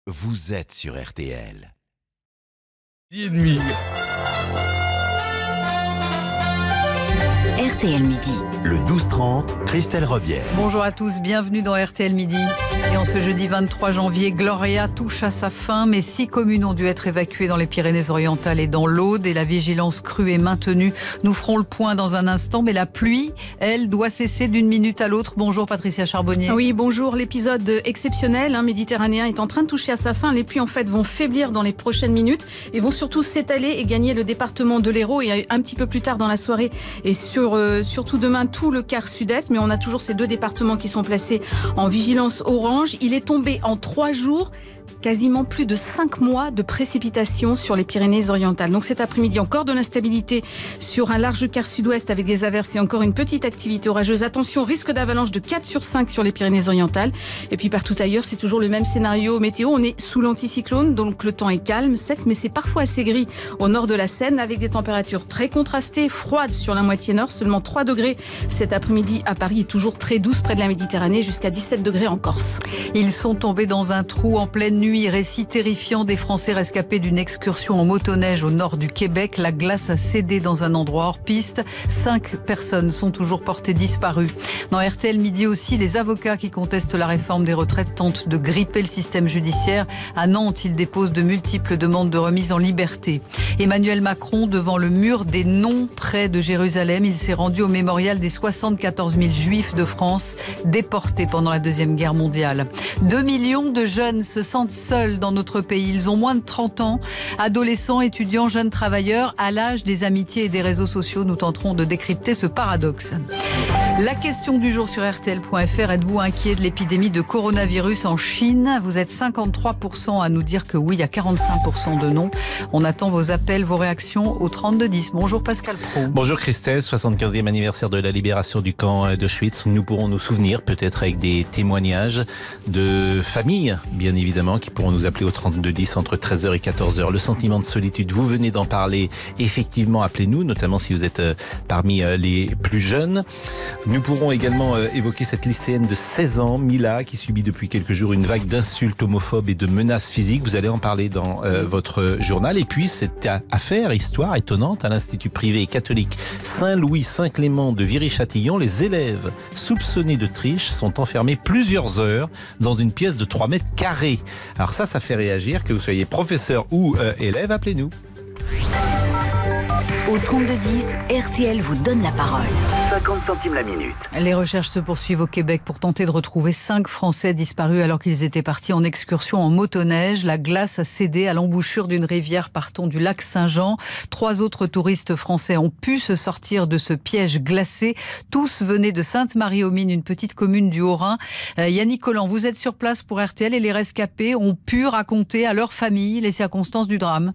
vous êtes sur RTL. 10h30. RTL Midi. Le 12-30, Christelle Robière. Bonjour à tous, bienvenue dans RTL Midi. Et en ce jeudi 23 janvier, Gloria touche à sa fin, mais 6 communes ont dû être évacuées dans les Pyrénées-Orientales et dans l'Aude, et la vigilance crue est maintenue. Nous ferons le point dans un instant, mais la pluie, elle, doit cesser d'une minute à l'autre. Bonjour Patricia Charbonnier. Oui, bonjour. L'épisode exceptionnel méditerranéen est en train de toucher à sa fin. Les pluies en fait vont faiblir dans les prochaines minutes et vont surtout s'étaler et gagner le département de l'Hérault et un petit peu plus tard dans la soirée et surtout demain tout le quart sud-est. Mais on a toujours ces 2 départements qui sont placés en vigilance orange. Il est tombé en 3 jours quasiment plus de 5 mois de précipitations sur les Pyrénées-Orientales. Donc cet après-midi, encore de l'instabilité sur un large quart sud-ouest avec des averses et encore une petite activité orageuse. Attention, risque d'avalanche de 4 sur 5 sur les Pyrénées-Orientales. Et puis partout ailleurs, c'est toujours le même scénario météo. On est sous l'anticyclone, donc le temps est calme, sec, mais c'est parfois assez gris au nord de la Seine avec des températures très contrastées, froides sur la moitié nord, seulement 3 degrés cet après-midi à Paris et toujours très douce près de la Méditerranée, jusqu'à 17 degrés en Corse. Ils sont tombés dans un trou en pleine nuit. Récit terrifiant des Français rescapés d'une excursion en motoneige au nord du Québec. La glace a cédé dans un endroit hors piste. 5 personnes sont toujours portées disparues. Dans RTL Midi aussi, les avocats qui contestent la réforme des retraites tentent de gripper le système judiciaire. À Nantes, ils déposent de multiples demandes de remise en liberté. Emmanuel Macron devant le mur des noms près de Jérusalem. Il s'est rendu au mémorial des 74 000 juifs de France déportés pendant la Deuxième Guerre mondiale. 2 millions de jeunes se sentent seuls dans notre pays. Ils ont moins de 30 ans, adolescents, étudiants, jeunes travailleurs, à l'âge des amitiés et des réseaux sociaux. Nous tenterons de décrypter ce paradoxe. La question du jour sur RTL.fr, êtes-vous inquiet de l'épidémie de coronavirus en Chine? Vous êtes 53% à nous dire que oui, il y a 45% de non. On attend vos appels, vos réactions au 3210. Bonjour Pascal Praud. Bonjour Christelle, 75e anniversaire de la libération du camp d'Auschwitz. Nous pourrons nous souvenir, peut-être avec des témoignages de familles, bien évidemment, qui pourront nous appeler au 3210 entre 13h et 14h. Le sentiment de solitude, vous venez d'en parler. Effectivement, appelez-nous, notamment si vous êtes parmi les plus jeunes. Nous pourrons également évoquer cette lycéenne de 16 ans, Mila, qui subit depuis quelques jours une vague d'insultes homophobes et de menaces physiques. Vous allez en parler dans votre journal. Et puis, cette affaire, histoire étonnante, à l'Institut privé catholique Saint-Louis-Saint-Clément de Viry-Châtillon. Les élèves soupçonnés de triche sont enfermés plusieurs heures dans une pièce de 3 mètres carrés. Alors ça fait réagir, que vous soyez professeur ou élève, appelez-nous. Au 3210, RTL vous donne la parole. 50 centimes la minute. Les recherches se poursuivent au Québec pour tenter de retrouver 5 Français disparus alors qu'ils étaient partis en excursion en motoneige. La glace a cédé à l'embouchure d'une rivière partant du lac Saint-Jean. 3 autres touristes français ont pu se sortir de ce piège glacé. Tous venaient de Sainte-Marie-aux-Mines, une petite commune du Haut-Rhin. Yannick Collant, vous êtes sur place pour RTL et les rescapés ont pu raconter à leur famille les circonstances du drame.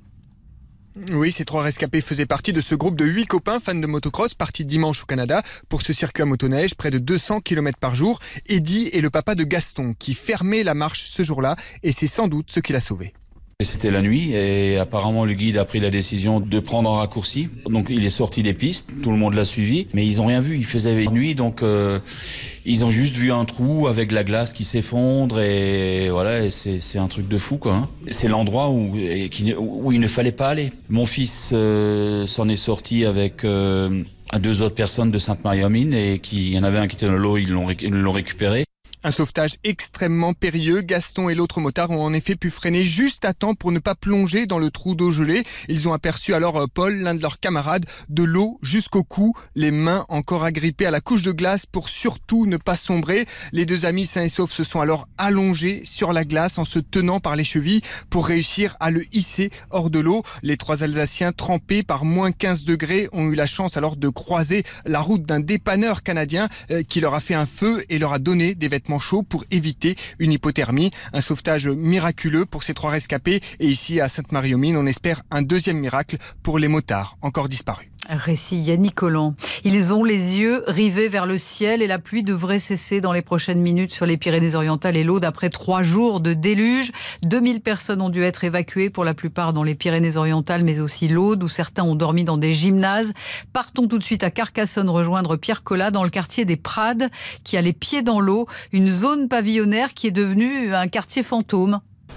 Oui, ces 3 rescapés faisaient partie de ce groupe de 8 copains fans de motocross partis dimanche au Canada pour ce circuit à motoneige, près de 200 km par jour. Eddie est le papa de Gaston qui fermait la marche ce jour-là et c'est sans doute ce qui l'a sauvé. C'était la nuit et apparemment le guide a pris la décision de prendre un raccourci. Donc il est sorti des pistes, tout le monde l'a suivi, mais ils ont rien vu, il faisait nuit donc ils ont juste vu un trou avec la glace qui s'effondre et voilà, et c'est un truc de fou quoi. C'est l'endroit où il ne fallait pas aller. Mon fils s'en est sorti avec 2 autres personnes de Sainte-Marie-aux-Mines et il y en avait un qui était dans l'eau, ils l'ont récupéré. Un sauvetage extrêmement périlleux. Gaston et l'autre motard ont en effet pu freiner juste à temps pour ne pas plonger dans le trou d'eau gelée. Ils ont aperçu alors Paul, l'un de leurs camarades, de l'eau jusqu'au cou, les mains encore agrippées à la couche de glace pour surtout ne pas sombrer. Les 2 amis sains et saufs se sont alors allongés sur la glace en se tenant par les chevilles pour réussir à le hisser hors de l'eau. Les 3 Alsaciens trempés par moins 15 degrés ont eu la chance alors de croiser la route d'un dépanneur canadien qui leur a fait un feu et leur a donné des vêtements chaud pour éviter une hypothermie. Un sauvetage miraculeux pour ces 3 rescapés. Et ici, à Sainte-Marie-aux-Mines, on espère un 2e miracle pour les motards encore disparus. Récit Yannick Collant. Ils ont les yeux rivés vers le ciel et la pluie devrait cesser dans les prochaines minutes sur les Pyrénées-Orientales et l'Aude après 3 jours de déluge. 2000 personnes ont dû être évacuées, pour la plupart dans les Pyrénées-Orientales, mais aussi l'Aude, où certains ont dormi dans des gymnases. Partons tout de suite à Carcassonne rejoindre Pierre Collat dans le quartier des Prades, qui a les pieds dans l'eau, une zone pavillonnaire qui est devenue un quartier fantôme.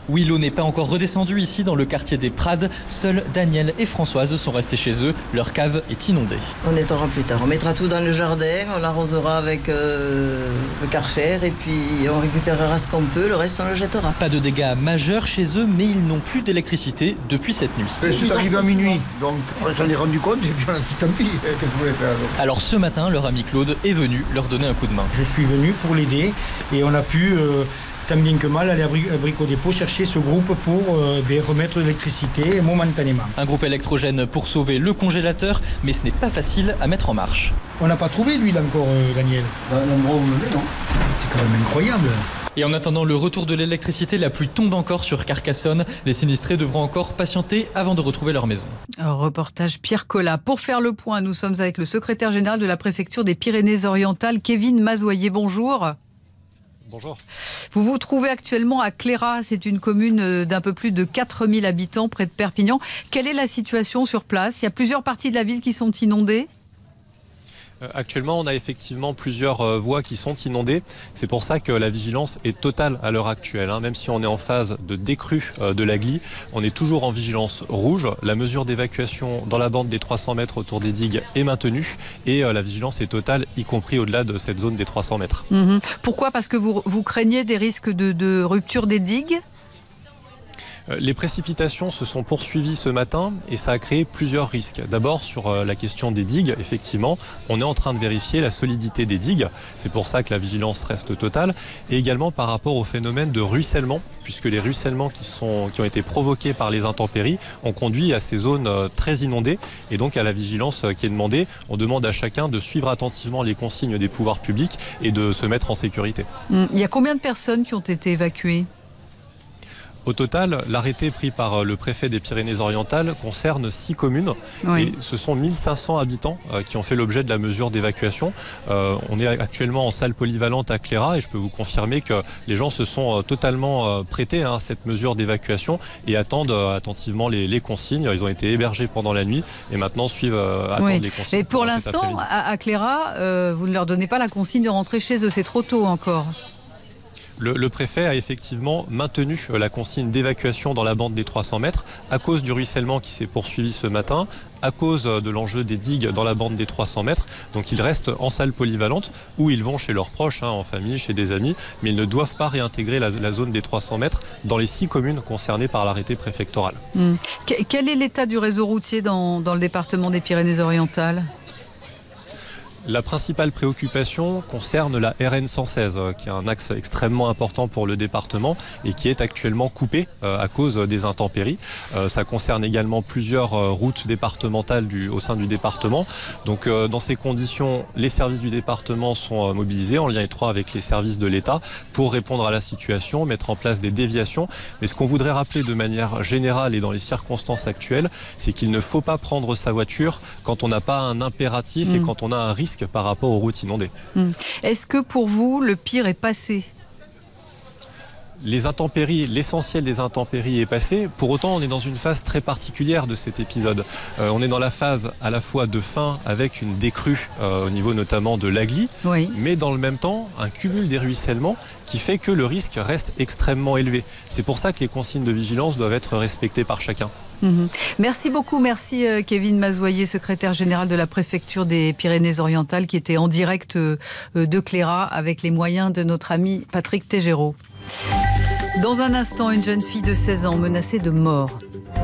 Oui, l'eau n'est pas encore redescendue ici dans le quartier des Prades. Seuls Daniel et Françoise sont restés chez eux. Leur cave est inondée. On nettoiera plus tard. On mettra tout dans le jardin, on l'arrosera avec le Karcher et puis on récupérera ce qu'on peut, le reste on le jettera. Pas de dégâts majeurs chez eux, mais ils n'ont plus d'électricité depuis cette nuit. C'est arrivé à minuit, donc on s'en est rendu compte et puis on a dit tant pis, qu'est-ce que vous voulez faire donc. Alors ce matin, leur ami Claude est venu leur donner un coup de main. Je suis venu pour l'aider et on a pu... tant bien que mal, aller à Brico Dépôt chercher ce groupe pour remettre l'électricité momentanément. Un groupe électrogène pour sauver le congélateur, mais ce n'est pas facile à mettre en marche. On n'a pas trouvé l'huile encore, Daniel. L'endroit où on est, non. C'est quand même incroyable. Et en attendant le retour de l'électricité, la pluie tombe encore sur Carcassonne. Les sinistrés devront encore patienter avant de retrouver leur maison. Reportage Pierre Collat. Pour faire le point, nous sommes avec le secrétaire général de la préfecture des Pyrénées-Orientales, Kevin Mazoyer. Bonjour. Bonjour. Vous vous trouvez actuellement à Cléra, c'est une commune d'un peu plus de 4000 habitants près de Perpignan. Quelle est la situation sur place? Il y a plusieurs parties de la ville qui sont inondées. Actuellement, on a effectivement plusieurs voies qui sont inondées. C'est pour ça que la vigilance est totale à l'heure actuelle. Même si on est en phase de décrue de la Glie, on est toujours en vigilance rouge. La mesure d'évacuation dans la bande des 300 mètres autour des digues est maintenue et la vigilance est totale, y compris au-delà de cette zone des 300 mètres. Pourquoi? Parce que vous craignez des risques de rupture des digues? Les précipitations se sont poursuivies ce matin et ça a créé plusieurs risques. D'abord sur la question des digues, effectivement, on est en train de vérifier la solidité des digues. C'est pour ça que la vigilance reste totale. Et également par rapport au phénomène de ruissellement, puisque les ruissellements qui ont été provoqués par les intempéries ont conduit à ces zones très inondées et donc à la vigilance qui est demandée. On demande à chacun de suivre attentivement les consignes des pouvoirs publics et de se mettre en sécurité. Il y a combien de personnes qui ont été évacuées ? Au total, l'arrêté pris par le préfet des Pyrénées-Orientales concerne 6 communes. Oui. Et ce sont 1500 habitants qui ont fait l'objet de la mesure d'évacuation. On est actuellement en salle polyvalente à Cléra et je peux vous confirmer que les gens se sont totalement prêtés à cette mesure d'évacuation et attendent attentivement les consignes. Ils ont été hébergés pendant la nuit et maintenant attendent les consignes. Mais pour l'instant, à Cléra, vous ne leur donnez pas la consigne de rentrer chez eux. C'est trop tôt encore. Le préfet a effectivement maintenu la consigne d'évacuation dans la bande des 300 mètres à cause du ruissellement qui s'est poursuivi ce matin, à cause de l'enjeu des digues dans la bande des 300 mètres. Donc ils restent en salle polyvalente où ils vont chez leurs proches, en famille, chez des amis, mais ils ne doivent pas réintégrer la zone des 300 mètres dans les 6 communes concernées par l'arrêté préfectoral. Quel est l'état du réseau routier dans le département des Pyrénées-Orientales ? La principale préoccupation concerne la RN 116, qui est un axe extrêmement important pour le département et qui est actuellement coupé à cause des intempéries. Ça concerne également plusieurs routes départementales au sein du département. Donc dans ces conditions, les services du département sont mobilisés en lien étroit avec les services de l'État pour répondre à la situation, mettre en place des déviations. Mais ce qu'on voudrait rappeler de manière générale et dans les circonstances actuelles, c'est qu'il ne faut pas prendre sa voiture quand on n'a pas un impératif et quand on a un risque par rapport aux routes inondées. Est-ce que pour vous, le pire est passé ? Les intempéries, l'essentiel des intempéries est passé. Pour autant, on est dans une phase très particulière de cet épisode. On est dans la phase à la fois de fin avec une décrue au niveau notamment de la Glie, mais dans le même temps, un cumul des ruissellements qui fait que le risque reste extrêmement élevé. C'est pour ça que les consignes de vigilance doivent être respectées par chacun. Merci beaucoup, merci Kevin Mazoyer, secrétaire général de la préfecture des Pyrénées-Orientales qui était en direct de Cléra avec les moyens de notre ami Patrick Tégéraud. Dans un instant, une jeune fille de 16 ans menacée de mort.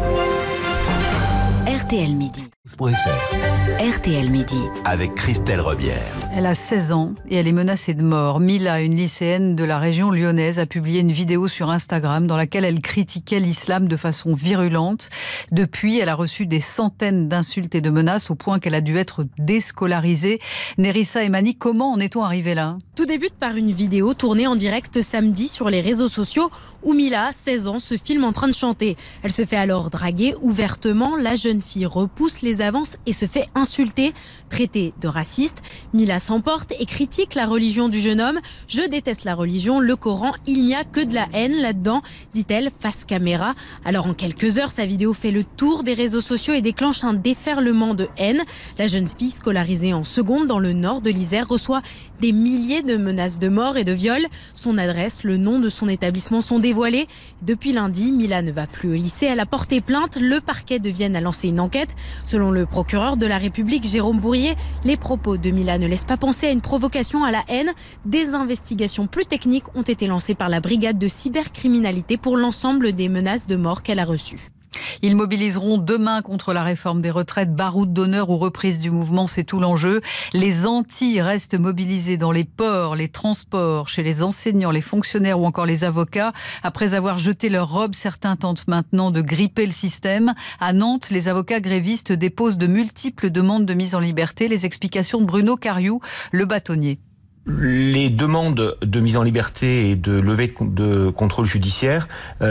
RTL Midi. RTL Midi. Avec Christelle Rebière. Elle a 16 ans et elle est menacée de mort. Mila, une lycéenne de la région lyonnaise, a publié une vidéo sur Instagram dans laquelle elle critiquait l'islam de façon virulente. Depuis, elle a reçu des centaines d'insultes et de menaces au point qu'elle a dû être déscolarisée. Nerissa Emani, comment en est-on arrivé là ? Tout débute par une vidéo tournée en direct samedi sur les réseaux sociaux où Mila, 16 ans, se filme en train de chanter. Elle se fait alors draguer ouvertement. La jeune fille qui repousse les avances et se fait insulter, traité de raciste. Mila s'emporte et critique la religion du jeune homme. « Je déteste la religion, le Coran, il n'y a que de la haine là-dedans », dit-elle face caméra. Alors en quelques heures, sa vidéo fait le tour des réseaux sociaux et déclenche un déferlement de haine. La jeune fille scolarisée en seconde dans le nord de l'Isère reçoit des milliers de menaces de mort et de viol. Son adresse, le nom de son établissement sont dévoilés. Depuis lundi, Mila ne va plus au lycée. Elle a porté plainte. Le parquet de Vienne a lancé une enquête. Selon le procureur de la République, Jérôme Bourrier, les propos de Mila ne laissent pas penser à une provocation à la haine. Des investigations plus techniques ont été lancées par la brigade de cybercriminalité pour l'ensemble des menaces de mort qu'elle a reçues. Ils mobiliseront demain contre la réforme des retraites, baroud d'honneur ou reprise du mouvement, c'est tout l'enjeu. Les Antilles restent mobilisés dans les ports, les transports, chez les enseignants, les fonctionnaires ou encore les avocats. Après avoir jeté leur robe, certains tentent maintenant de gripper le système. À Nantes, les avocats grévistes déposent de multiples demandes de mise en liberté. Les explications de Bruno Cariou, le bâtonnier. Les demandes de mise en liberté et de levée de contrôle judiciaire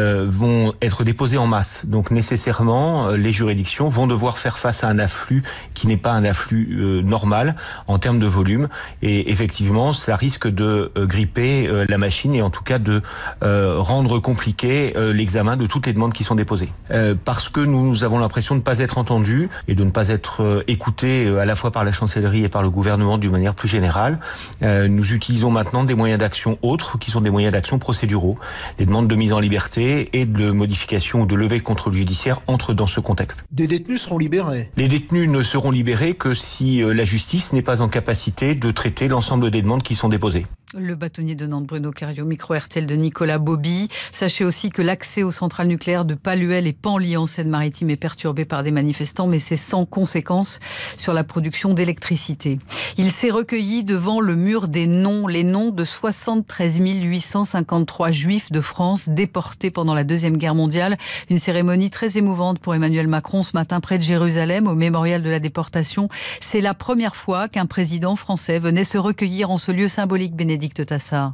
vont être déposées en masse. Donc nécessairement, les juridictions vont devoir faire face à un afflux qui n'est pas un afflux normal en termes de volume. Et effectivement, ça risque de gripper la machine et en tout cas de rendre compliqué l'examen de toutes les demandes qui sont déposées. Parce que nous avons l'impression de ne pas être entendus et de ne pas être écoutés à la fois par la chancellerie et par le gouvernement d'une manière plus générale. Nous utilisons maintenant des moyens d'action autres qui sont des moyens d'action procéduraux. Les demandes de mise en liberté et de modification ou de levée de contrôle judiciaire entrent dans ce contexte. Des détenus seront libérés. Les détenus ne seront libérés que si la justice n'est pas en capacité de traiter l'ensemble des demandes qui sont déposées. Le bâtonnier de Nantes, Bruno Cariou, micro RTL de Nicolas Bobby. Sachez aussi que l'accès aux centrales nucléaires de Paluel et Penly en Seine-Maritime est perturbé par des manifestants, mais c'est sans conséquence sur la production d'électricité. Il s'est recueilli devant le mur des noms, les noms de 73 853 juifs de France déportés pendant la Deuxième Guerre mondiale. Une cérémonie très émouvante pour Emmanuel Macron ce matin près de Jérusalem, au mémorial de la déportation. C'est la première fois qu'un président français venait se recueillir en ce lieu symbolique, Bénédicte Tassard.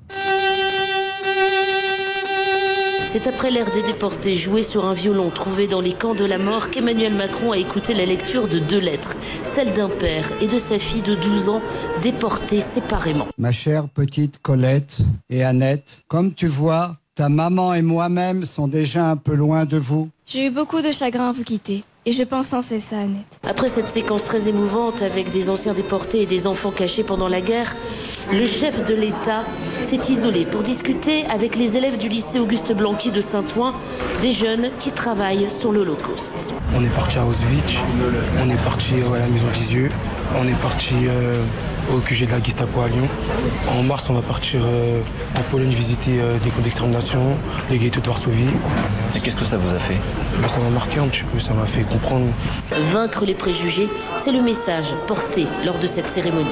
C'est après l'ère des déportés jouée sur un violon trouvé dans les camps de la mort qu'Emmanuel Macron a écouté la lecture de 2 lettres, celle d'un père et de sa fille de 12 ans, déportés séparément. Ma chère petite Colette et Annette, comme tu vois, ta maman et moi-même sont déjà un peu loin de vous. J'ai eu beaucoup de chagrin à vous quitter. Et je pense sans cesse à Annette. Après cette séquence très émouvante avec des anciens déportés et des enfants cachés pendant la guerre, le chef de l'État s'est isolé pour discuter avec les élèves du lycée Auguste Blanqui de Saint-Ouen, des jeunes qui travaillent sur l'Holocauste. On est parti à Auschwitz, on est parti à la maison d'Isieux, on est parti au QG de la Gestapo à Lyon. En mars, on va partir en Pologne visiter des camps d'extermination, les ghettos de Varsovie. Et qu'est-ce que ça vous a fait ? Ça m'a marqué un petit peu, ça m'a fait comprendre. Vaincre les préjugés, c'est le message porté lors de cette cérémonie.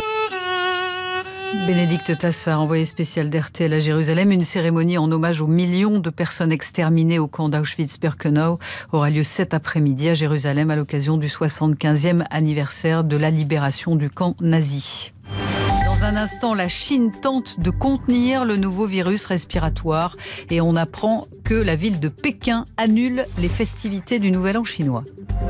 Bénédicte Tassard, envoyée spéciale d'RTL à Jérusalem. Une cérémonie en hommage aux millions de personnes exterminées au camp d'Auschwitz-Birkenau aura lieu cet après-midi à Jérusalem à l'occasion du 75e anniversaire de la libération du camp nazi. Dans un instant, la Chine tente de contenir le nouveau virus respiratoire et on apprend que la ville de Pékin annule les festivités du Nouvel An chinois.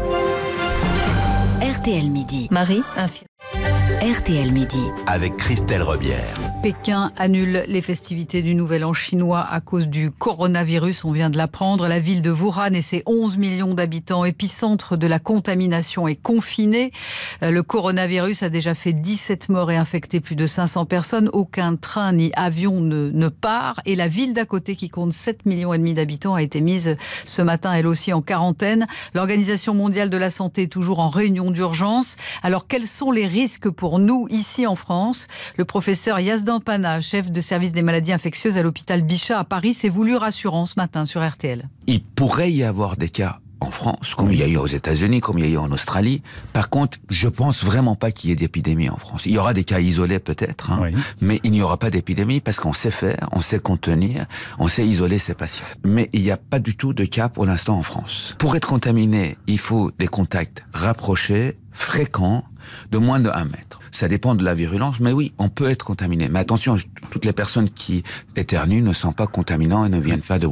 RTL Midi. Marie, RTL Midi. Avec Christelle Rebière. Pékin annule les festivités du Nouvel An chinois à cause du coronavirus, on vient de l'apprendre. La ville de Wuhan et ses 11 millions d'habitants, épicentre de la contamination, est confinée. Le coronavirus a déjà fait 17 morts et infecté plus de 500 personnes. Aucun train ni avion ne part. Et la ville d'à côté, qui compte 7,5 millions d'habitants, a été mise ce matin, elle aussi, en quarantaine. L'Organisation mondiale de la santé est toujours en réunion d'urgence. Alors, quels sont les risques pour nous, ici en France? Le professeur Yazdan Pana, chef de service des maladies infectieuses à l'hôpital Bichat à Paris, s'est voulu rassurant ce matin sur RTL. Il pourrait y avoir des cas en France, comme il y a eu aux États-Unis, comme il y a eu en Australie. Par contre, je pense vraiment pas qu'il y ait d'épidémie en France. Il y aura des cas isolés peut-être, oui, mais il n'y aura pas d'épidémie parce qu'on sait faire, on sait contenir, on sait isoler ses patients. Mais il n'y a pas du tout de cas pour l'instant en France. Pour être contaminé, il faut des contacts rapprochés, fréquents, de moins de 1 mètre. Ça dépend de la virulence, mais oui, on peut être contaminé. Mais attention, toutes les personnes qui éternuent ne sont pas contaminants et ne viennent pas de Wuhan.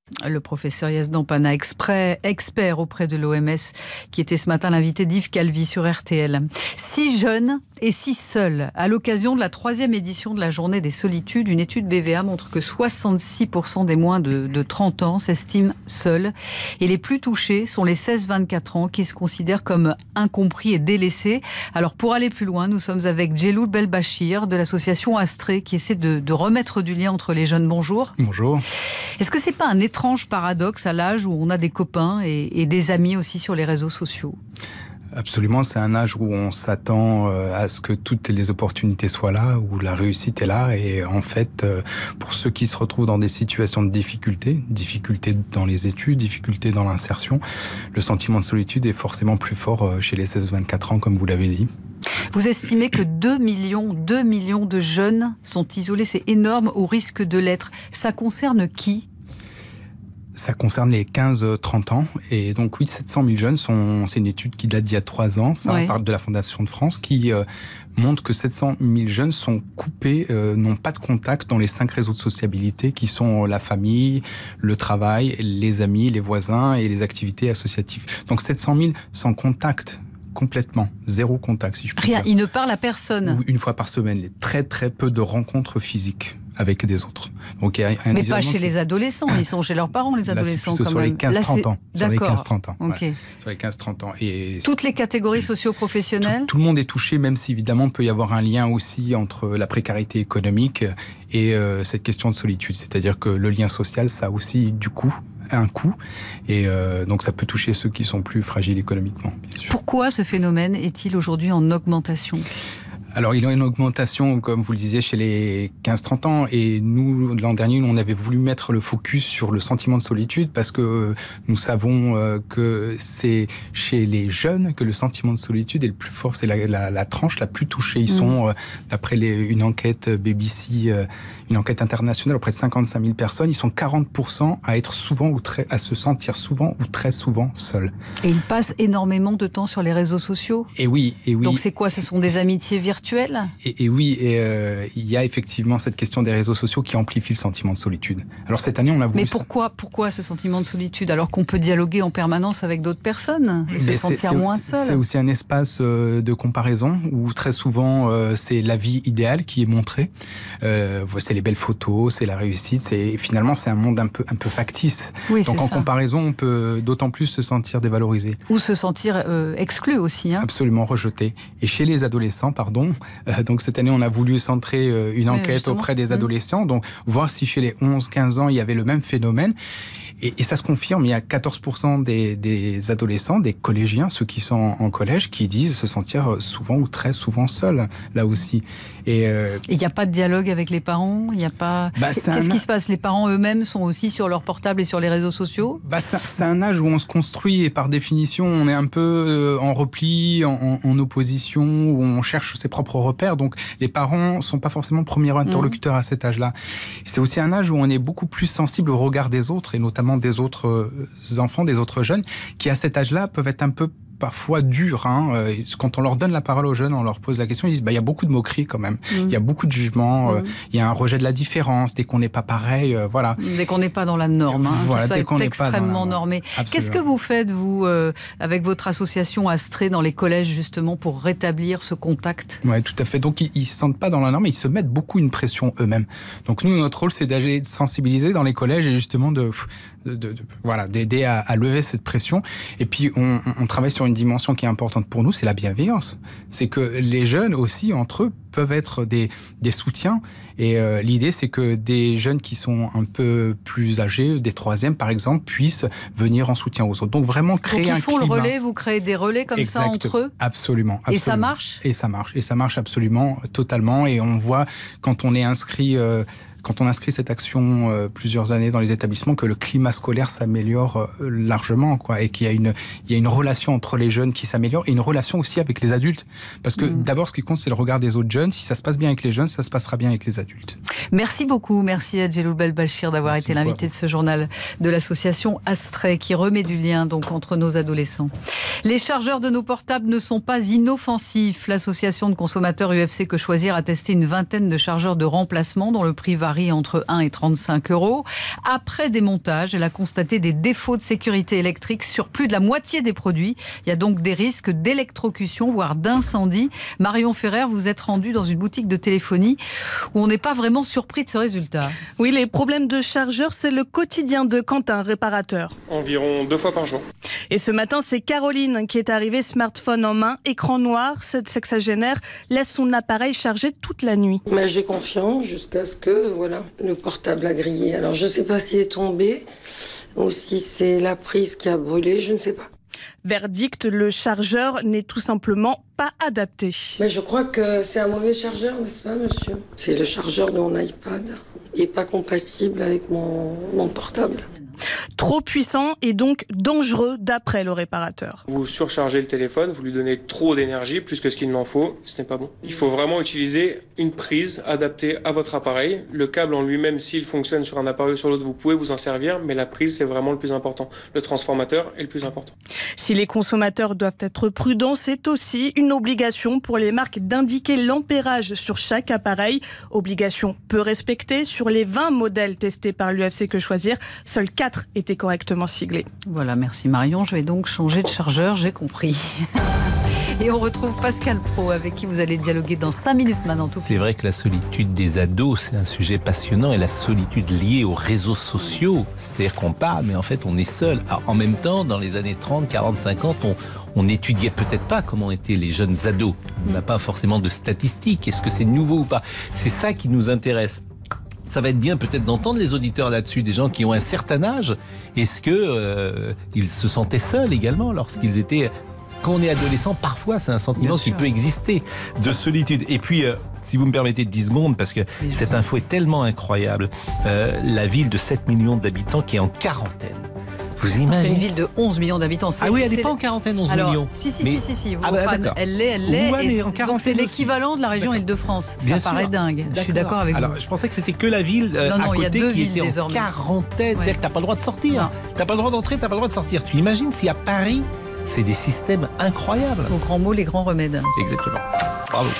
Le professeur Yazdan Pana, expert auprès de l'OMS, qui était ce matin l'invité d'Yves Calvi sur RTL. Si jeunes et si seuls. À l'occasion de la 3e édition de la Journée des Solitudes, une étude BVA montre que 66% des moins de 30 ans s'estiment seuls. Et les plus touchés sont les 16-24 ans qui se considèrent comme incompris et délaissés. Alors pour aller plus loin, nous sommes avec Djeloul Belbachir de l'association Astrée qui essaie de remettre du lien entre les jeunes. Bonjour. Bonjour. Est-ce que c'est pas un étrange paradoxe à l'âge où on a des copains et des amis aussi sur les réseaux sociaux ? Absolument, c'est un âge où on s'attend à ce que toutes les opportunités soient là, où la réussite est là. Et en fait, pour ceux qui se retrouvent dans des situations de difficulté dans les études, difficulté dans l'insertion, le sentiment de solitude est forcément plus fort chez les 16-24 ans, comme vous l'avez dit. Vous estimez que 2 millions de jeunes sont isolés, c'est énorme, au risque de l'être. Ça concerne qui ? Ça concerne les 15-30 ans. Et donc oui, 700 000 jeunes, c'est une étude qui date d'il y a 3 ans, ça part de la Fondation de France, qui montre que 700 000 jeunes sont coupés, n'ont pas de contact dans les 5 réseaux de sociabilité qui sont la famille, le travail, les amis, les voisins et les activités associatives. Donc 700 000 sans contact. Complètement, zéro contact si je peux dire. Rien, ils ne parlent à personne. Ou une fois par semaine, très très peu de rencontres physiques avec des autres. Donc, mais pas chez les adolescents, ils sont chez leurs parents les adolescents. Là, c'est sur les 15-30 ans. D'accord. Okay. Sur les 15-30 ans. Et toutes les catégories socio-professionnelles. Tout le monde est touché, même si évidemment il peut y avoir un lien aussi entre la précarité économique et cette question de solitude. C'est-à-dire que le lien social, ça a aussi du coup un coût, et donc ça peut toucher ceux qui sont plus fragiles économiquement, bien sûr. Pourquoi ce phénomène est-il aujourd'hui en augmentation ? Alors, il y a une augmentation, comme vous le disiez, chez les 15-30 ans. Et nous, l'an dernier, on avait voulu mettre le focus sur le sentiment de solitude parce que nous savons que c'est chez les jeunes que le sentiment de solitude est le plus fort. C'est la tranche la plus touchée. Ils sont, d'après une enquête BBC, une enquête internationale auprès de 55 000 personnes, ils sont 40% à se sentir souvent ou très souvent seuls. Et ils passent énormément de temps sur les réseaux sociaux ? Et oui. Donc c'est quoi ? Ce sont des amitiés virtuelles ? Et oui, il y a effectivement cette question des réseaux sociaux qui amplifie le sentiment de solitude. Alors cette année, on a voulu... Mais pourquoi ce sentiment de solitude alors qu'on peut dialoguer en permanence avec d'autres personnes et se sentir moins seul ? C'est aussi un espace de comparaison où très souvent c'est la vie idéale qui est montrée. C'est les belles photos, c'est la réussite. Finalement, c'est un monde un peu factice. Oui, donc en comparaison, on peut d'autant plus se sentir dévalorisé. Ou se sentir exclu aussi. Absolument, rejeté. Et chez les adolescents, donc cette année, on a voulu centrer une enquête auprès des adolescents, donc voir si chez les 11-15 ans, il y avait le même phénomène. Et ça se confirme, il y a 14% des adolescents, des collégiens, ceux qui sont en collège, qui disent se sentir souvent ou très souvent seuls, là aussi. Et il n'y a pas de dialogue avec les parents ? Il y a pas... Qu'est-ce qui se passe ? Les parents eux-mêmes sont aussi sur leur portable et sur les réseaux sociaux ? C'est un âge où on se construit et par définition, on est un peu en repli, en opposition, où on cherche ses propres repères. Donc les parents ne sont pas forcément premiers interlocuteurs à cet âge-là. C'est aussi un âge où on est beaucoup plus sensible au regard des autres, et notamment des autres enfants, des autres jeunes, qui à cet âge-là peuvent être un peu parfois durs. Quand on leur donne la parole aux jeunes, on leur pose la question, ils disent il y a beaucoup de moqueries quand même. Il y a beaucoup de jugements, il y a un rejet de la différence, dès qu'on n'est pas pareil, voilà. Dès qu'on n'est pas dans la norme, voilà, tout ça est extrêmement normé. Absolument. Qu'est-ce que vous faites, vous, avec votre association Astrée dans les collèges, justement, pour rétablir ce contact ? Oui, tout à fait. Donc, ils ne se sentent pas dans la norme, ils se mettent beaucoup une pression eux-mêmes. Donc, nous, notre rôle, c'est d'aller sensibiliser dans les collèges et justement d'aider à lever cette pression. Et puis, on travaille sur une dimension qui est importante pour nous, c'est la bienveillance. C'est que les jeunes aussi, entre eux, peuvent être des soutiens. Et l'idée, c'est que des jeunes qui sont un peu plus âgés, des troisièmes par exemple, puissent venir en soutien aux autres. Donc vraiment créer un climat. Donc ils font le relais, vous créez des relais comme ça entre eux ? Absolument. Et ça marche ? Et ça marche absolument, totalement. Et on voit quand on est inscrit... Quand on inscrit cette action plusieurs années dans les établissements, que le climat scolaire s'améliore largement, quoi, et qu'il y a une relation entre les jeunes qui s'améliore, et une relation aussi avec les adultes. Parce que d'abord, ce qui compte, c'est le regard des autres jeunes. Si ça se passe bien avec les jeunes, ça se passera bien avec les adultes. Merci beaucoup. Merci à Djeloul Belbachir d'avoir été l'invité de ce journal de l'association Astrée, qui remet du lien donc entre nos adolescents. Les chargeurs de nos portables ne sont pas inoffensifs. L'association de consommateurs UFC Que Choisir a testé une vingtaine de chargeurs de remplacement dont le prix varie varie entre 1 et 35 €. Après démontage, elle a constaté des défauts de sécurité électrique sur plus de la moitié des produits. Il y a donc des risques d'électrocution, voire d'incendie. Marion Ferrer, vous êtes rendue dans une boutique de téléphonie où on n'est pas vraiment surpris de ce résultat. Oui, les problèmes de chargeur, c'est le quotidien de Quentin, réparateur. Environ 2 fois par jour. Et ce matin, c'est Caroline qui est arrivée, smartphone en main, écran noir. Cette sexagénaire laisse son appareil chargé toute la nuit. Mais j'ai confiance jusqu'à ce que le portable a grillé. Alors je ne sais pas s'il est tombé ou si c'est la prise qui a brûlé, je ne sais pas. Verdict, le chargeur n'est tout simplement pas adapté. Mais je crois que c'est un mauvais chargeur, n'est-ce pas, monsieur? C'est le chargeur de mon iPad. Il n'est pas compatible avec mon portable. Trop puissant et donc dangereux d'après le réparateur. Vous surchargez le téléphone, vous lui donnez trop d'énergie, plus que ce qu'il n'en faut, ce n'est pas bon. Il faut vraiment utiliser une prise adaptée à votre appareil. Le câble en lui-même, s'il fonctionne sur un appareil ou sur l'autre, vous pouvez vous en servir, mais la prise, c'est vraiment le plus important. Le transformateur est le plus important. Si les consommateurs doivent être prudents, c'est aussi une obligation pour les marques d'indiquer l'ampérage sur chaque appareil. Obligation peu respectée. Sur les 20 modèles testés par l'UFC Que Choisir, seuls 4 étaient correctement siglés. Voilà, merci Marion. Je vais donc changer de chargeur, j'ai compris. Et on retrouve Pascal Praud, avec qui vous allez dialoguer dans 5 minutes maintenant. C'est vrai que la solitude des ados, c'est un sujet passionnant, et la solitude liée aux réseaux sociaux. C'est-à-dire qu'on parle, mais en fait on est seul. Alors, en même temps, dans les années 30, 40, 50, on n'étudiait peut-être pas comment étaient les jeunes ados. On n'a pas forcément de statistiques. Est-ce que c'est nouveau ou pas? C'est ça qui nous intéresse. Ça va être bien peut-être d'entendre les auditeurs là-dessus, des gens qui ont un certain âge. Est-ce que ils se sentaient seuls également lorsqu'ils étaient... Quand on est adolescent, parfois c'est un sentiment qui peut exister de solitude. Et puis, si vous me permettez 10 secondes, parce que cette info est tellement incroyable, la ville de 7 millions d'habitants qui est en quarantaine. Vous imaginez? C'est une ville de 11 millions d'habitants. Ah oui, elle n'est pas en quarantaine, 11 millions. Si. Vous elle l'est. Wuhan est en quarantaine. Donc c'est l'équivalent de la région Île-de-France. Ça paraît dingue. Je suis d'accord avec vous. Alors, je pensais que c'était que la ville à côté qui était en quarantaine. C'est-à-dire que tu n'as pas le droit de sortir. Tu n'as pas le droit d'entrer, tu n'as pas le droit de sortir. Tu imagines si à Paris, c'est des systèmes incroyables. Aux grands mots, les grands remèdes. Exactement. Bravo.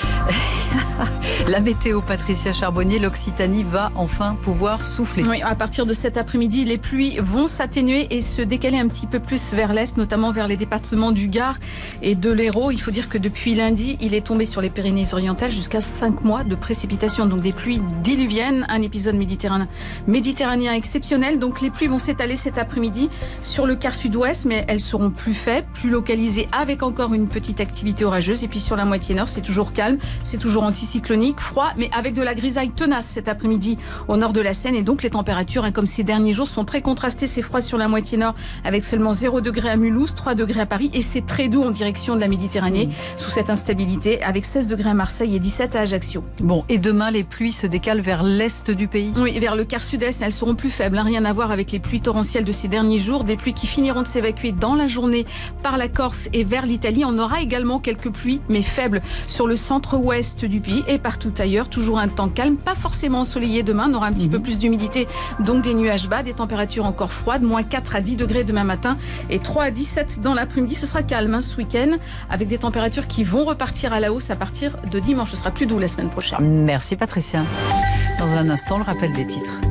La météo, Patricia Charbonnier, l'Occitanie va enfin pouvoir souffler. Oui, à partir de cet après-midi, les pluies vont s'atténuer et se décaler un petit peu plus vers l'est, notamment vers les départements du Gard et de l'Hérault. Il faut dire que depuis lundi, il est tombé sur les Pyrénées-Orientales jusqu'à 5 mois de précipitations, donc des pluies diluviennes, un épisode méditerranéen exceptionnel. Donc les pluies vont s'étaler cet après-midi sur le quart sud-ouest, mais elles seront plus faibles, plus localisées, avec encore une petite activité orageuse. Et puis sur la moitié nord, c'est toujours calme, c'est toujours anticyclonique, froid, mais avec de la grisaille tenace cet après-midi au nord de la Seine. Et donc les températures, comme ces derniers jours, sont très contrastées. C'est froid sur la moitié nord, avec seulement 0 degré à Mulhouse, 3 degrés à Paris, et c'est très doux en direction de la Méditerranée, sous cette instabilité, avec 16 degrés à Marseille et 17 à Ajaccio. Bon, et demain, les pluies se décalent vers l'est du pays? Oui, vers le quart sud-est, elles seront plus faibles, rien à voir avec les pluies torrentielles de ces derniers jours, des pluies qui finiront de s'évacuer dans la journée par la Corse et vers l'Italie. On aura également quelques pluies, mais faibles, sur le centre-ouest du pays et partout ailleurs. Toujours un temps calme, pas forcément ensoleillé demain. On aura un petit peu plus d'humidité, donc des nuages bas, des températures encore froides, moins 4 à 10 degrés demain matin et 3 à 17 dans l'après-midi. Ce sera calme ce week-end, avec des températures qui vont repartir à la hausse à partir de dimanche. Ce sera plus doux la semaine prochaine. Merci Patricia. Dans un instant, le rappel des titres.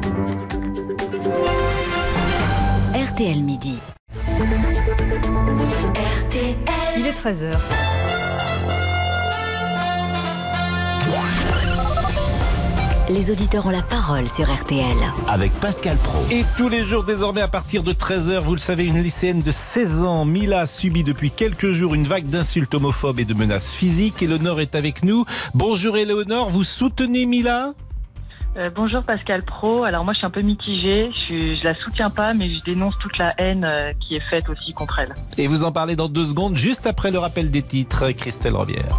RTL Midi. RTL. Il est 13h. Les auditeurs ont la parole sur RTL. Avec Pascal Praud. Et tous les jours désormais à partir de 13h, vous le savez, une lycéenne de 16 ans, Mila, subit depuis quelques jours une vague d'insultes homophobes et de menaces physiques. Éléonore est avec nous. Bonjour Éléonore, vous soutenez Mila ? Bonjour Pascal Praud. Alors moi je suis un peu mitigée, je la soutiens pas, mais je dénonce toute la haine qui est faite aussi contre elle. Et vous en parlez dans 2 secondes, juste après le rappel des titres. Christelle Robière.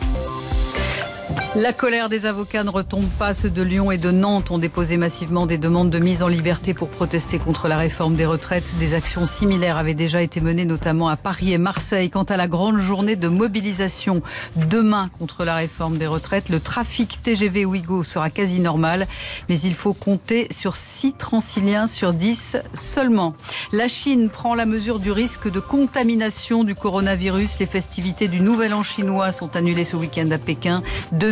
La colère des avocats ne retombe pas. Ceux de Lyon et de Nantes ont déposé massivement des demandes de mise en liberté pour protester contre la réforme des retraites. Des actions similaires avaient déjà été menées notamment à Paris et Marseille. Quant à la grande journée de mobilisation demain contre la réforme des retraites, le trafic TGV Ouigo sera quasi normal, mais il faut compter sur 6 Transiliens sur 10 seulement. La Chine prend la mesure du risque de contamination du coronavirus. Les festivités du Nouvel An chinois sont annulées ce week-end à Pékin. 2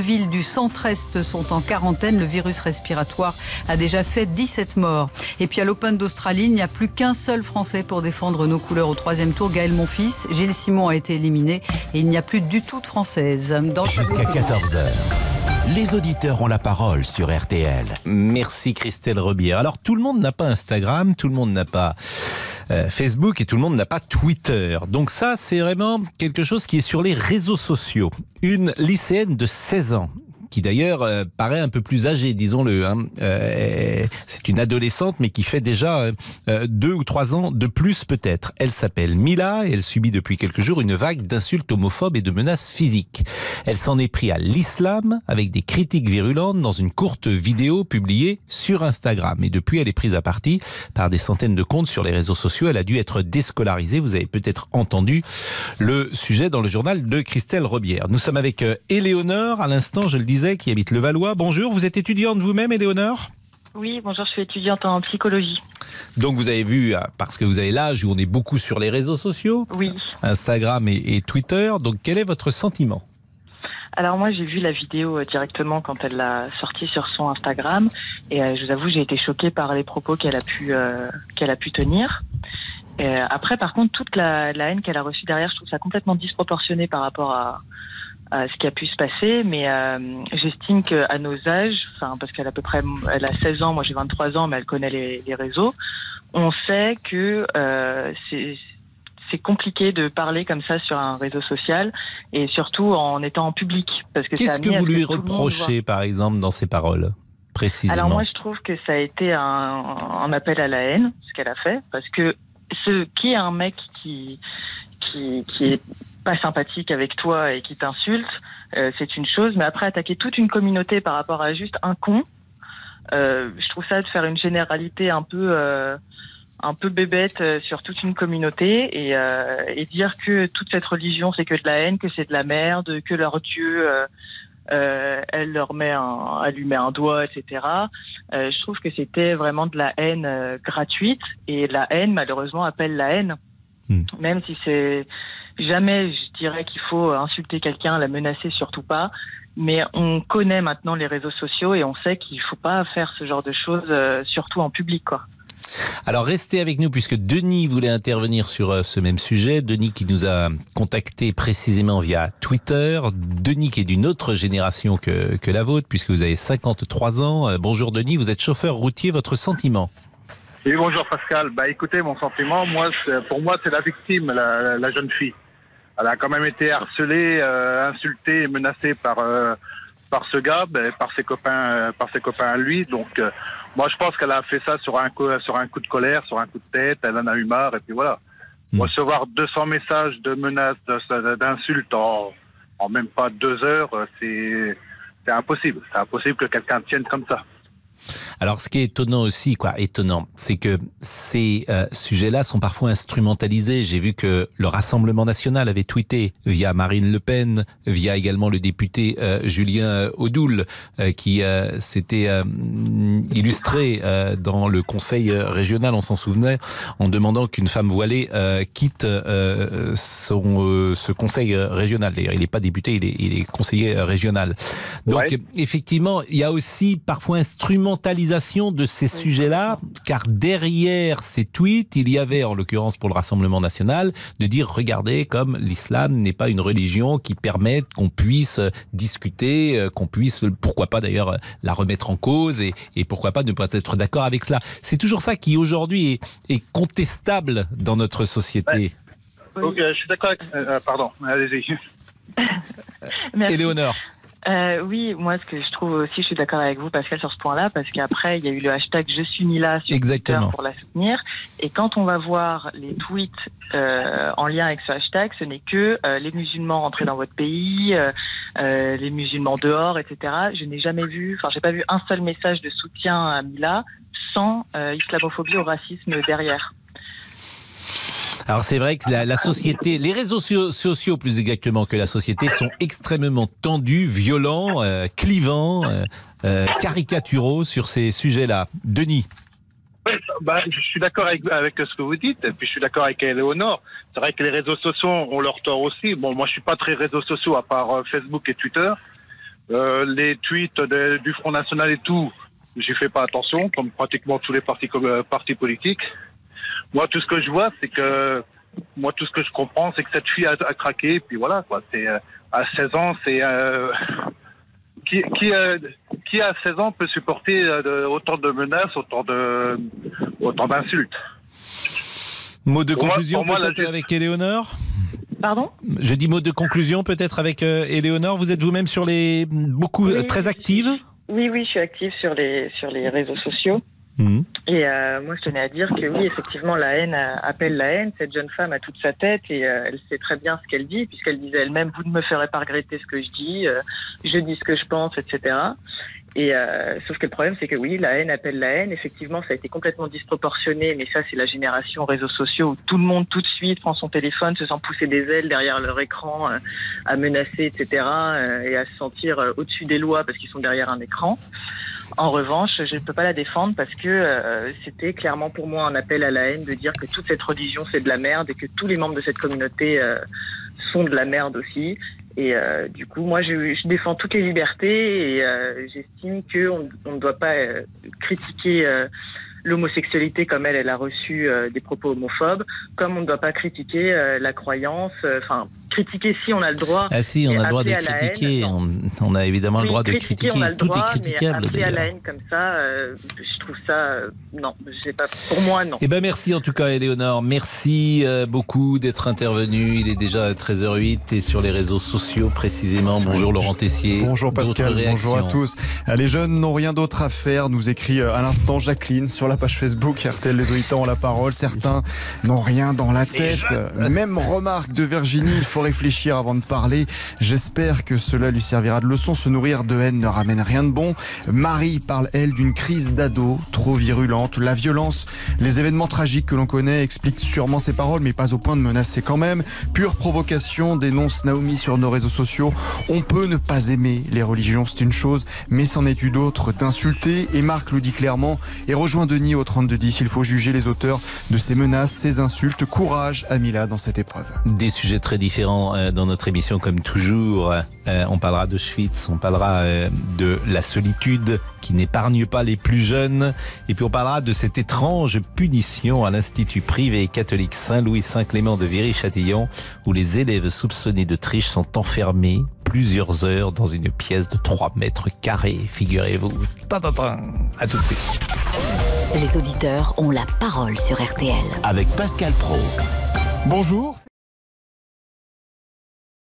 villes du centre-est sont en quarantaine. Le virus respiratoire a déjà fait 17 morts. Et puis à l'Open d'Australie, il n'y a plus qu'un seul Français pour défendre nos couleurs au 3e tour. Gaël Monfils. Gilles Simon a été éliminé et il n'y a plus du tout de Françaises. Jusqu'à 14h. Les auditeurs ont la parole sur RTL. Merci Christelle Rebière. Alors tout le monde n'a pas Instagram, tout le monde n'a pas Facebook et tout le monde n'a pas Twitter. Donc ça, c'est vraiment quelque chose qui est sur les réseaux sociaux. Une lycéenne de 16 ans, qui d'ailleurs paraît un peu plus âgée, disons-le. C'est une adolescente, mais qui fait déjà 2 ou 3 ans de plus peut-être. Elle s'appelle Mila et elle subit depuis quelques jours une vague d'insultes homophobes et de menaces physiques. Elle s'en est pris à l'islam avec des critiques virulentes dans une courte vidéo publiée sur Instagram. Et depuis, elle est prise à partie par des centaines de comptes sur les réseaux sociaux. Elle a dû être déscolarisée. Vous avez peut-être entendu le sujet dans le journal de Christelle Rebière. Nous sommes avec Éléonore, à l'instant, je le disais, qui habite Levallois. Bonjour, vous êtes étudiante vous-même, Éléonore ? Oui, bonjour, je suis étudiante en psychologie. Donc vous avez vu, parce que vous avez l'âge où on est beaucoup sur les réseaux sociaux, oui. Instagram et Twitter, donc quel est votre sentiment ? Alors moi j'ai vu la vidéo directement quand elle l'a sortie sur son Instagram et je vous avoue j'ai été choquée par les propos qu'elle a pu tenir. Après par contre toute la haine qu'elle a reçue derrière, je trouve ça complètement disproportionné par rapport à ce qui a pu se passer, mais j'estime qu'à nos âges, parce qu'elle elle a 16 ans, moi j'ai 23 ans, mais elle connaît les réseaux, on sait que c'est compliqué de parler comme ça sur un réseau social et surtout en étant en public. Parce que qu'est-ce que vous lui reprochez, par exemple, dans ses paroles, précisément ? Alors moi je trouve que ça a été un appel à la haine, ce qu'elle a fait, parce que qui est un mec qui est pas sympathique avec toi et qui t'insulte, c'est une chose, mais après attaquer toute une communauté par rapport à juste un con, je trouve ça de faire une généralité un peu bébête sur toute une communauté et dire que toute cette religion c'est que de la haine, que c'est de la merde, que leur Dieu elle lui met un doigt, etc. Je trouve que c'était vraiment de la haine gratuite et la haine malheureusement appelle la haine. Même si c'est jamais, je dirais qu'il faut insulter quelqu'un, la menacer, surtout pas. Mais on connaît maintenant les réseaux sociaux et on sait qu'il faut pas faire ce genre de choses, surtout en public, quoi. Alors restez avec nous puisque Denis voulait intervenir sur ce même sujet. Denis qui nous a contacté précisément via Twitter. Denis qui est d'une autre génération que la vôtre puisque vous avez 53 ans. Bonjour Denis, vous êtes chauffeur routier, votre sentiment ? Oui, bonjour Pascal. Écoutez, mon sentiment, pour moi, c'est la victime, la jeune fille. Elle a quand même été harcelée, insultée et menacée par ce gars, par ses copains à lui. Donc, moi, je pense qu'elle a fait ça sur un coup de colère, sur un coup de tête. Elle en a eu marre et puis voilà. Recevoir 200 messages de menaces, d'insultes en même pas 2 heures, c'est impossible. C'est impossible que quelqu'un tienne comme ça. Alors, ce qui est étonnant aussi, c'est que ces sujets-là sont parfois instrumentalisés. J'ai vu que le Rassemblement national avait tweeté via Marine Le Pen, via également le député Julien Audoul, qui s'était illustré dans le conseil régional, on s'en souvenait, en demandant qu'une femme voilée quitte ce conseil régional. D'ailleurs, il n'est pas député, il est conseiller régional. Donc, effectivement, il y a aussi parfois instrumentalisation de ces sujets-là, car derrière ces tweets, il y avait, en l'occurrence pour le Rassemblement national, de dire, regardez, comme l'islam n'est pas une religion qui permette qu'on puisse discuter, qu'on puisse, pourquoi pas d'ailleurs, la remettre en cause et pourquoi pas ne pas être d'accord avec cela. C'est toujours ça qui aujourd'hui est contestable dans notre société. Donc, je suis d'accord avec... pardon, allez-y. Éléonore. Oui, moi ce que je trouve aussi, je suis d'accord avec vous Pascal sur ce point-là, parce qu'après il y a eu le hashtag Je suis Mila sur Twitter pour la soutenir, et quand on va voir les tweets en lien avec ce hashtag, ce n'est que les musulmans rentrés dans votre pays, les musulmans dehors, etc. Je n'ai jamais vu, j'ai pas vu un seul message de soutien à Mila sans islamophobie ou racisme derrière. Alors c'est vrai que la société, les réseaux sociaux plus exactement que la société sont extrêmement tendus, violents, clivants, caricaturaux sur ces sujets-là. Denis. Je suis d'accord avec ce que vous dites, et puis je suis d'accord avec Éléonore. C'est vrai que les réseaux sociaux ont leur tort aussi. Bon, moi je suis pas très réseaux sociaux à part Facebook et Twitter. Les tweets du Front National et tout, j'y fais pas attention, comme pratiquement tous les partis politiques. Moi, tout ce que je vois, tout ce que je comprends, c'est que cette fille a craqué, et puis voilà, quoi. C'est, à 16 ans, c'est, qui à 16 ans peut supporter autant de menaces, autant d'insultes? Mot de conclusion peut-être avec Éléonore. Pardon ? Je dis mot de conclusion peut-être avec Éléonore. Vous êtes vous-même sur très active ? Oui, je suis active sur les réseaux sociaux. Et moi, je tenais à dire que oui, effectivement, la haine appelle la haine. Cette jeune femme a toute sa tête et elle sait très bien ce qu'elle dit, puisqu'elle disait elle-même, vous ne me ferez pas regretter ce que je dis ce que je pense, etc. Et sauf que le problème, c'est que oui, la haine appelle la haine. Effectivement, ça a été complètement disproportionné, mais ça, c'est la génération réseaux sociaux où tout le monde, tout de suite, prend son téléphone, se sent pousser des ailes derrière leur écran, à menacer, etc., et à se sentir au-dessus des lois parce qu'ils sont derrière un écran. En revanche, je ne peux pas la défendre parce que c'était clairement pour moi un appel à la haine de dire que toute cette religion, c'est de la merde et que tous les membres de cette communauté sont de la merde aussi. Et du coup, moi, je défends toutes les libertés et j'estime qu'on ne doit pas critiquer l'homosexualité comme elle a reçu des propos homophobes, comme on ne doit pas critiquer la croyance, critiquer si on a le droit. Ah si, on a le droit de critiquer, on a évidemment le droit de critiquer, tout est critiquable mais appeler à la haine comme ça, je trouve ça, non, je sais pas, pour moi non. Eh ben merci en tout cas Éléonore, merci beaucoup d'être intervenue, il est déjà 13h08 et sur les réseaux sociaux précisément. Bonjour Laurent Tessier. Bonjour Pascal, bonjour à tous. Les jeunes n'ont rien d'autre à faire, nous écrit à l'instant Jacqueline sur la page Facebook RTL Les Auditeurs ont la parole. Certains n'ont rien dans la tête. Même remarque de Virginie, il faut réfléchir avant de parler. J'espère que cela lui servira de leçon. Se nourrir de haine ne ramène rien de bon. Marie parle, elle, d'une crise d'ado trop virulente. La violence, les événements tragiques que l'on connaît expliquent sûrement ses paroles, mais pas au point de menacer quand même. Pure provocation, dénonce Naomi sur nos réseaux sociaux. On peut ne pas aimer les religions, c'est une chose, mais c'en est une autre d'insulter. Et Marc le dit clairement et rejoint Denis au 3210. Il faut juger les auteurs de ces menaces, ces insultes. Courage à Mila dans cette épreuve. Des sujets très différents dans notre émission comme toujours. On parlera d'Auschwitz, on parlera de la solitude qui n'épargne pas les plus jeunes. Et puis on parlera de cette étrange punition à l'Institut privé catholique Saint-Louis-Saint-Clément de Viry-Châtillon où les élèves soupçonnés de triche sont enfermés plusieurs heures dans une pièce de 3 mètres carrés, figurez-vous. À tout de suite. Les auditeurs ont la parole sur RTL. Avec Pascal Praud. Bonjour.